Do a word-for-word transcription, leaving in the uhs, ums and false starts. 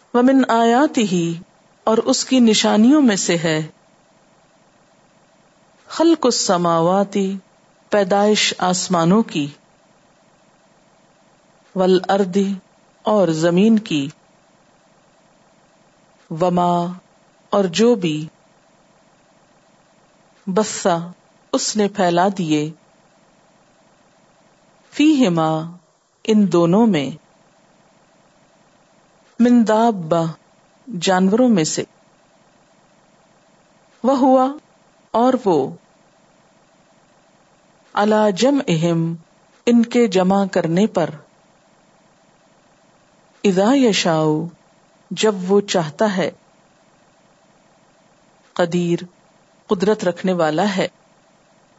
वमिन आयातिही, और उसकी निशानियों में से है, खल्कुस समावाती, पैदाइश आसमानों की, वल अर्दी, और जमीन की, वमा, और जो भी, बस्सा, उसने फैला दिए, फीहिमा, इन दोनों में, मिन दाब्बा, जानवरों में से, वह हुआ, और वो, अला जमइहिम, इनके जमा करने पर, इज़ा यशाउ, जब वो चाहता है, कदीर, कुदरत रखने वाला है।